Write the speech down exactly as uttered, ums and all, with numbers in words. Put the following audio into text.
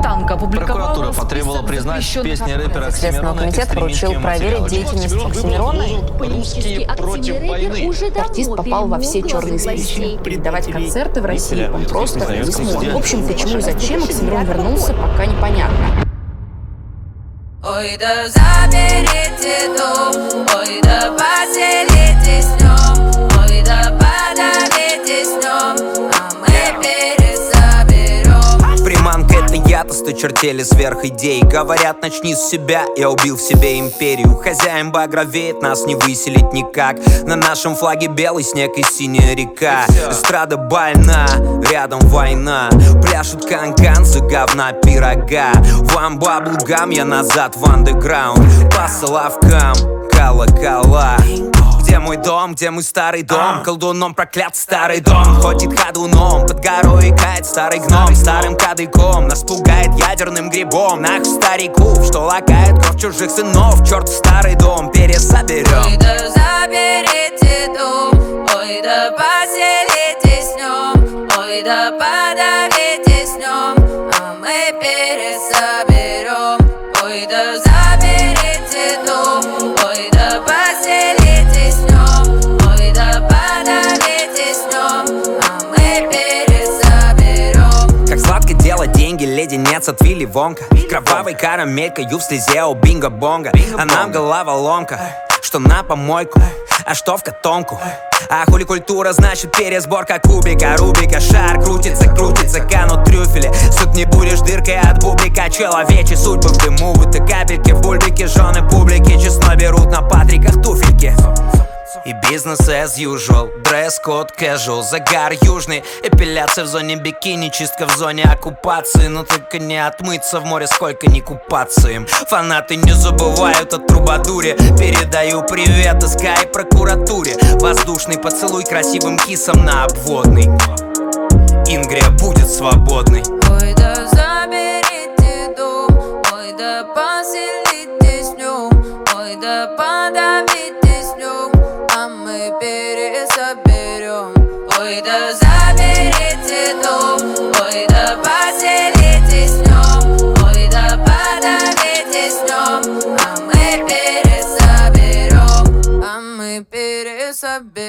танка опубликовала Прокуратура потребовала признать песни рэпера Следственный комитет поручил проверить деятельность Оксимирона. Политический активный Артист попал во все черные списки. Давать концерты в России он просто не сможет. В общем, почему и зачем Оксимирон вернулся, пока непонятно. Ой, да заберите дом, ой, да поселите с нем, ой, да подавите с нем, а мы пересоберем. Приманка — это я-то, сто чертели сверх идей. Говорят, начни с себя, я убил в себе империю. Хозяин багровеет, нас не выселить никак. На нашем флаге белый снег и синяя река. Эстрада больна, рядом война. Пляшут канканцы, говна пирога. Вам баблгам, я назад в андеграунд. По соловкам, колокола. Где мой дом, где мой старый дом? Колдуном проклят старый дом. Ходит ходуном, под горой икает старый гном. Старым кадыком нас пугает ядерным грибом. Нах стариков, что лакает кровь чужих сынов. Черт, старый дом пересоберем. Ой, да заберите дом, ой, да поселите с нем, ой, да подавите с нем, а мы пересоберем. Ой, да заберите дом, ой, да поселите с нем, ой, да подавите с нем, а мы пересоберем. Как сладко делать деньги, леденец от Вилли Вонка. Кровавой карамелькою в слезе у бинго-бонга. А нам голова ломка, что на помойку, а что в котомку. А хули культура, значит пересборка кубика, Рубика. Шар крутится, крутится, канут трюфели. Суд не будешь дыркой от бублика. Человечьи судьбы в дыму, будто капельки в бульбике. Жены публики честно берут на патриках туфельки. И бизнес as usual, дресс-код casual, загар южный, эпиляция в зоне бикини, чистка в зоне оккупации. Но только не отмыться в море, сколько не купаться им. Фанаты не забывают о трубадуре. Передаю привет СК и прокуратуре. Воздушный поцелуй красивым кисом на обводный. Ингрия будет свободной. Ой, да заберите дом, ой, да поселите с нем, ой, да подавите с нем, а мы пересоберем. Ой, да заберите дом, ой, да поселите с нем, ой, да подавите с нем, а мы пересоберем, а мы пересоберем.